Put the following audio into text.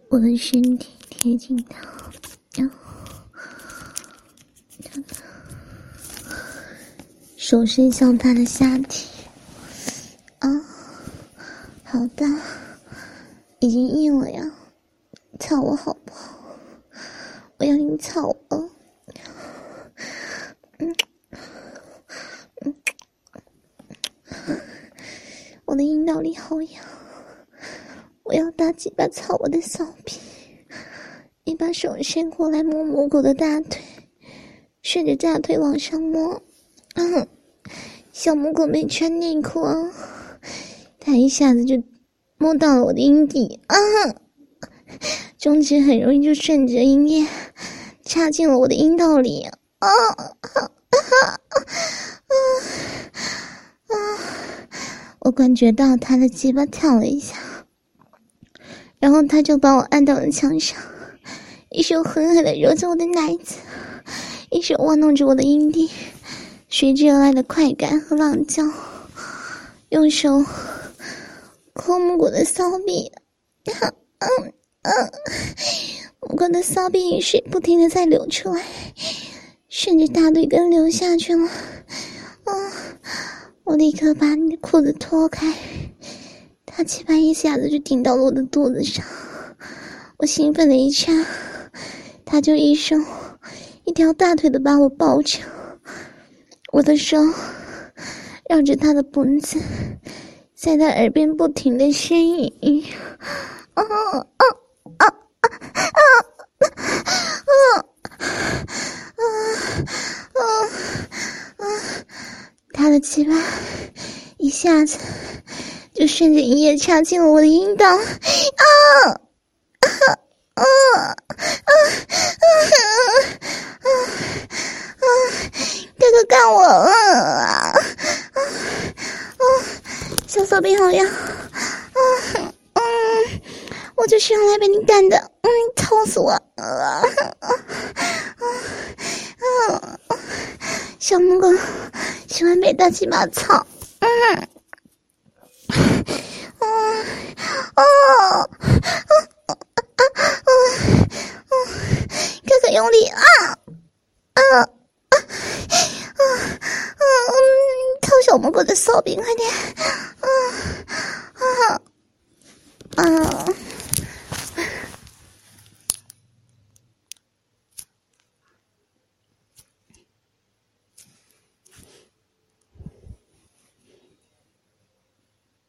我的身体贴近他，然后手伸向他的下体。好大，已经硬了呀！操我好不好？我要你操我！我的阴道里好痒，我要大鸡巴操我的骚逼！你把手伸过来摸摸我的大腿，顺着大腿往上摸。小母狗没穿内裤啊，它一下子就摸到了我的阴蒂中指很容易就顺着阴液插进了我的阴道里。我感觉到他的鸡巴跳了一下，然后他就把我按到了墙上，一手狠狠地揉着我的奶子，一手玩弄着我的阴蒂，随之而来的快感和浪叫，用手抠摸我的骚逼，我的骚逼水不停地在流出来，顺着大腿根流下去了。我立刻把你的裤子脱开，他鸡巴一下子就顶到了我的肚子上，我兴奋的一掐，他就一手一条大腿的把我抱着，我的手绕着他的脖子，在他耳边不停的呻吟。他的鸡巴一下子就顺着阴液插进了我的阴道。哥哥干我了！小骚逼好痒！我就是用来被你干的！操死我！小母狗喜欢被大鸡巴操。哥哥用力操小母狗的骚逼，快点！